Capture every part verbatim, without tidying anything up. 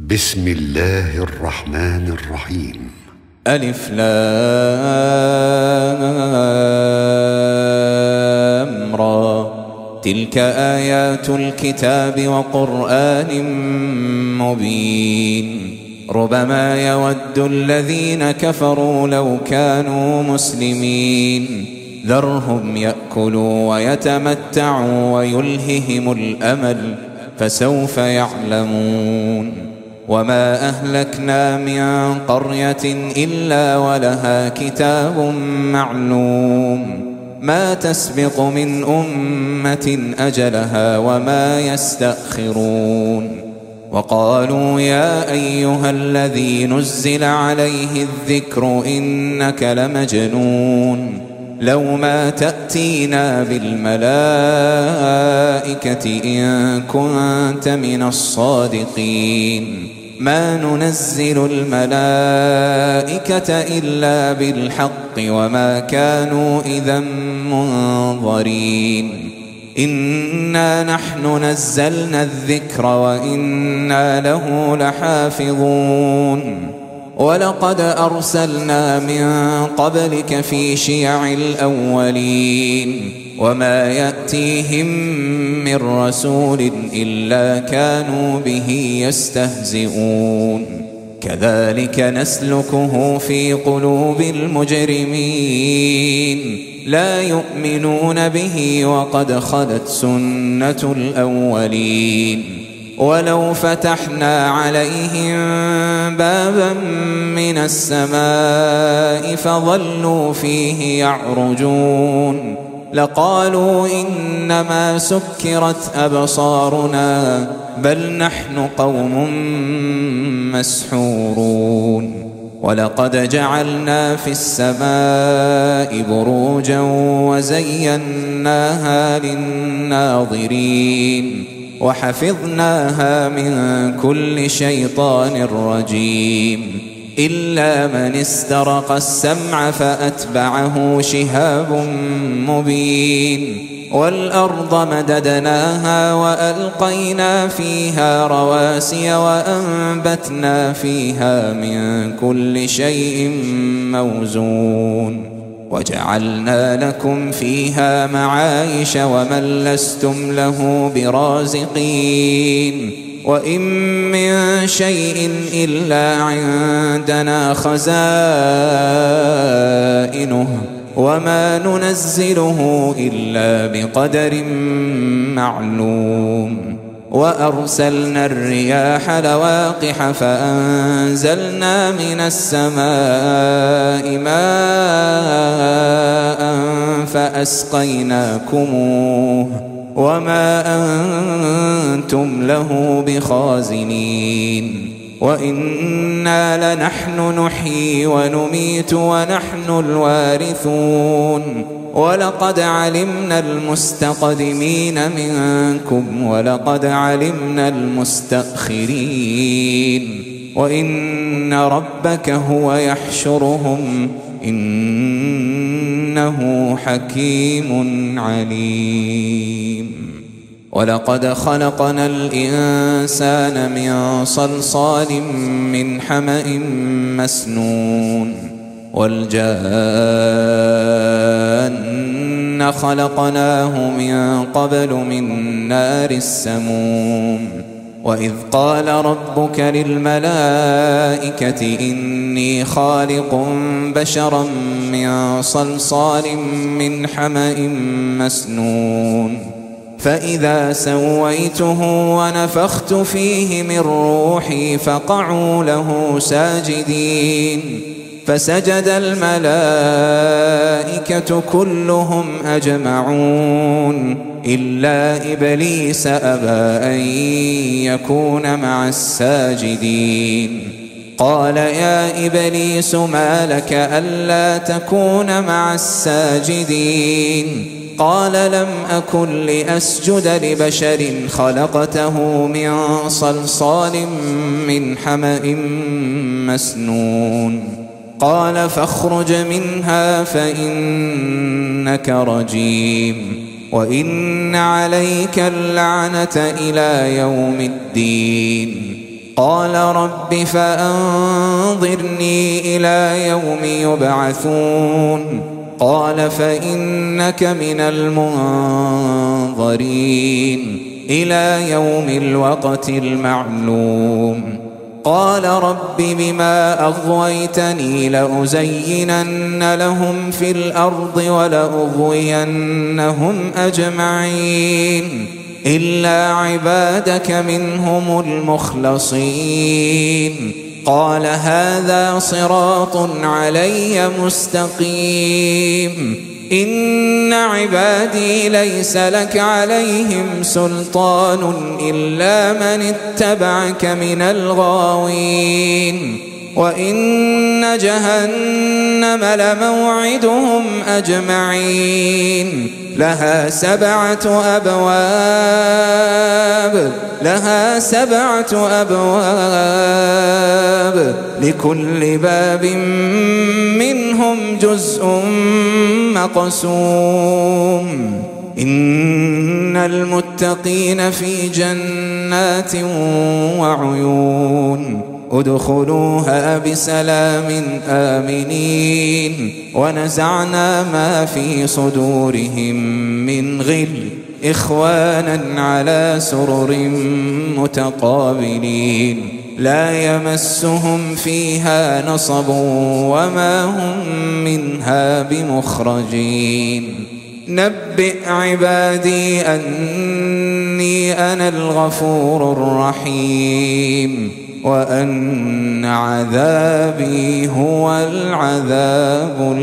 بسم الله الرحمن الرحيم. ألف لام را. تلك آيات الكتاب وقرآن مبين. ربما يود الذين كفروا لو كانوا مسلمين. ذرهم يأكلوا ويتمتعوا ويلههم الأمل فسوف يعلمون. وما أهلكنا من قرية إلا ولها كتاب معلوم ما تسبق من أمة أجلها وما يستأخرون. وقالوا يا أيها الذي نزل عليه الذكر إنك لمجنون لو ما تأتينا بالملائكة إن كنت من الصادقين. ما ننزل الملائكة إلا بالحق وما كانوا إذا منظرين. إنا نحن نزلنا الذكر وإنا له لحافظون. ولقد أرسلنا من قبلك في شيع الأولين وما يأتيهم من رسول إلا كانوا به يستهزئون. كذلك نسلكه في قلوب المجرمين لا يؤمنون به وقد خلت سنة الأولين. ولو فتحنا عليهم بابا من السماء فظلوا فيه يعرجون لقالوا إنما سكرت أبصارنا بل نحن قوم مسحورون. ولقد جعلنا في السماء بروجا وزيناها للناظرين وحفظناها من كل شيطان رجيم إلا من استرق السمع فأتبعه شهاب مبين. والأرض مددناها وألقينا فيها رواسي وأنبتنا فيها من كل شيء موزون. وجعلنا لكم فيها معايش ومن لستم له برازقين. وإن من شيء إلا عندنا خزائنه وما ننزله إلا بقدر معلوم. وأرسلنا الرياح لواقح فأنزلنا من السماء ماء فأسقيناكموه وما أنتم له بخازنين. وإنا لنحن نحيي ونميت ونحن الوارثون. ولقد علمنا المستقدمين منكم ولقد علمنا المستأخرين. وإن ربك هو يحشرهم إنه حكيم عليم. ولقد خلقنا الإنسان من صلصال من حمأ مسنون. والجان خلقناه من قبل من نار السموم. وإذ قال ربك للملائكة إني خالق بشرا من صلصال من حمأ مسنون. فإذا سويته ونفخت فيه من روحي فقعوا له ساجدين. فسجد الملائكة كلهم أجمعون إلا إبليس أبى أن يكون مع الساجدين. قال يا إبليس ما لك ألا تكون مع الساجدين؟ قال لم أكن لأسجد لبشر خلقته من صلصال من حمأ مسنون. قال فاخرج منها فإنك رجيم وإن عليك اللعنة إلى يوم الدين. قال رب فأنظرني إلى يوم يبعثون قال فإنك من المنظرين إلى يوم الوقت المعلوم قال رب بما أغويتني لأزينن لهم في الأرض ولأغوينهم أجمعين إلا عبادك منهم المخلصين قال هذا صراط علي مستقيم إن عبادي ليس لك عليهم سلطان إلا من اتبعك من الغاوين وإن جهنم لموعدهم أجمعين لها سبعة أبواب لها سبعة أبواب لكل باب منهم جزء مقسوم إن المتقين في جنات وعيون ادخلوها بسلام آمنين ونزعنا ما في صدورهم من غل إخوانا على سرر متقابلين لا يمسهم فيها نصب وما هم منها بمخرجين نبئ عبادي أني أنا الغفور الرحيم وأن عذابي هو العذاب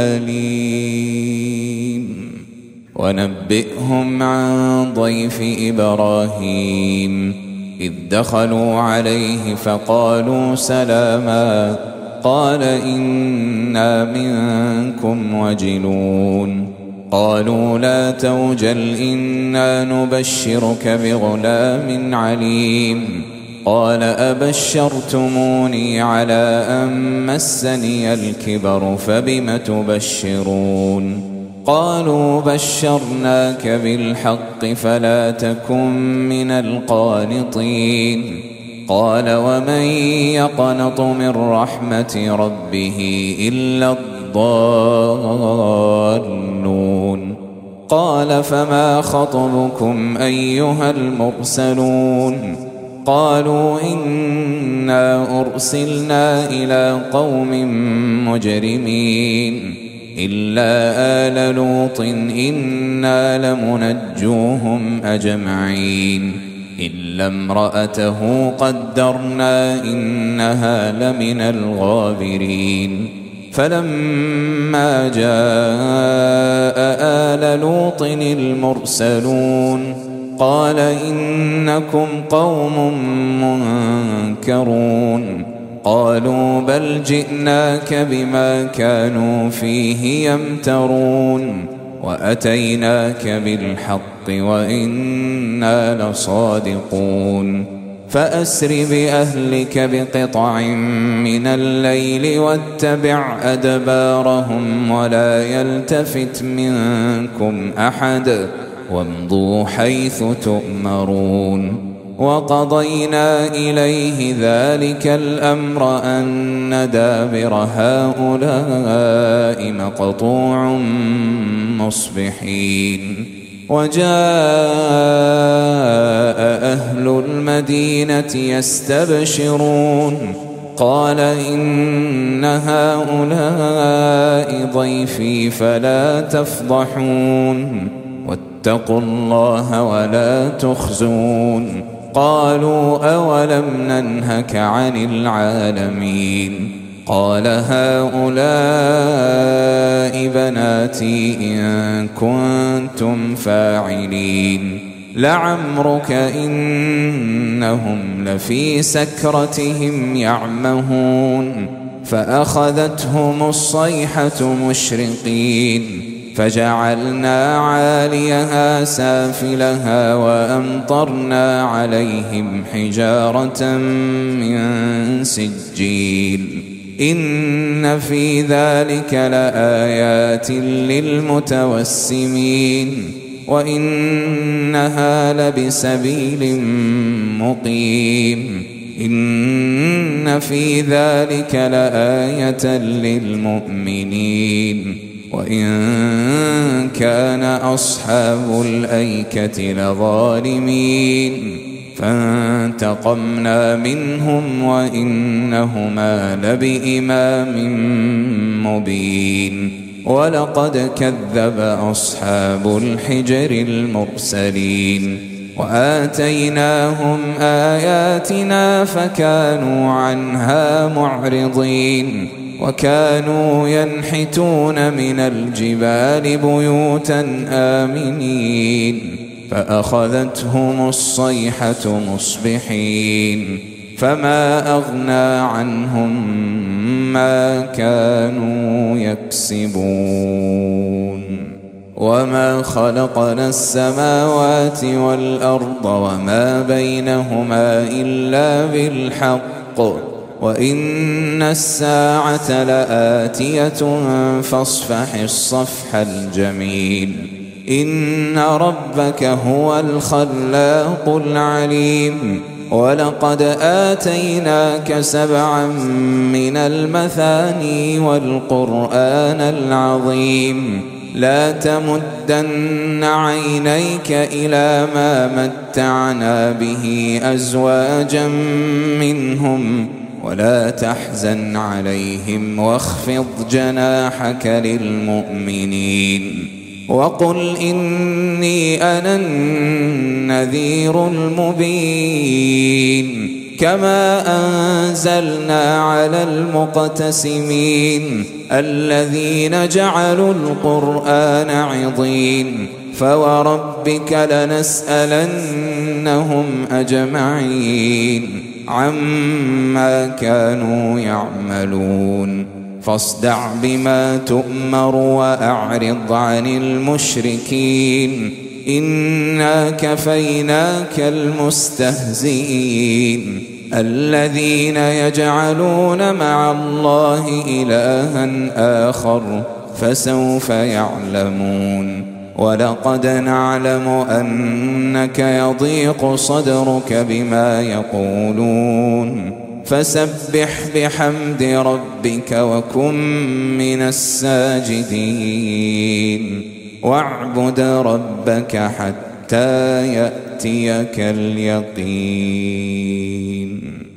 الأليم ونبئهم عن ضيف إبراهيم إذ دخلوا عليه فقالوا سلاما قال إنا منكم وجلون قالوا لا توجل إنا نبشرك بغلام عليم قال أبشرتموني على أن مسني الكبر فبم تبشرون قالوا بشرناك بالحق فلا تكن من القانطين قال ومن يقنط من رحمة ربه إلا الضالون قال فما خطبكم أيها المرسلون قالوا إنا أرسلنا إلى قوم مجرمين إلا آل لوط إنا لمنجوهم أجمعين إلا امرأته قدرنا إنها لمن الغابرين فلما جاء آل لوط المرسلون قال إنكم قوم منكرون قالوا بل جئناك بما كانوا فيه يمترون وأتيناك بالحق وإنا لصادقون فأسر بأهلك بقطع من الليل واتبع أدبارهم ولا يلتفت منكم أحد وامضوا حيث تؤمرون وقضينا إليه ذلك الأمر أن دابر هؤلاء مقطوع مصبحين وجاء أهل المدينة يستبشرون قال إن هؤلاء ضيفي فلا تفضحون واتقوا الله ولا تخزون قالوا أولم ننهك عن العالمين قال هؤلاء بناتي إن كنتم فاعلين لعمرك إنهم لفي سكرتهم يعمهون فأخذتهم الصيحة مشرقين فجعلنا عاليها سافلها وأمطرنا عليهم حجارة من سجيل إن في ذلك لآيات للمتوسمين وإنها لبسبيل مقيم إن في ذلك لآية للمؤمنين وإن كان أصحاب الأيكة لظالمين فانتقمنا منهم وإنهما لبإمام مبين ولقد كذب أصحاب الحجر المرسلين وآتيناهم آياتنا فكانوا عنها معرضين وكانوا ينحتون من الجبال بيوتا آمنين فأخذتهم الصيحة مصبحين فما أغنى عنهم ما كانوا يكسبون وما خلقنا السماوات والأرض وما بينهما إلا بالحق وإن الساعة لآتية فاصفح الصفح الجميل إن ربك هو الخلاق العليم ولقد آتيناك سبعا من المثاني والقرآن العظيم لا تمدن عينيك إلى ما متعنا به أزواجا منهم ولا تحزن عليهم واخفض جناحك للمؤمنين وقل إني أنا النذير المبين كما أنزلنا على المقتسمين الذين جعلوا القرآن عضين فوربك لنسألنهم أجمعين عما كانوا يعملون فاصدع بما تؤمر وأعرض عن المشركين إنا كفيناك المستهزئين الذين يجعلون مع الله إلها آخر فسوف يعلمون ولقد نعلم أنك يضيق صدرك بما يقولون فسبح بحمد ربك وكن من الساجدين واعبد ربك حتى يأتيك اليقين.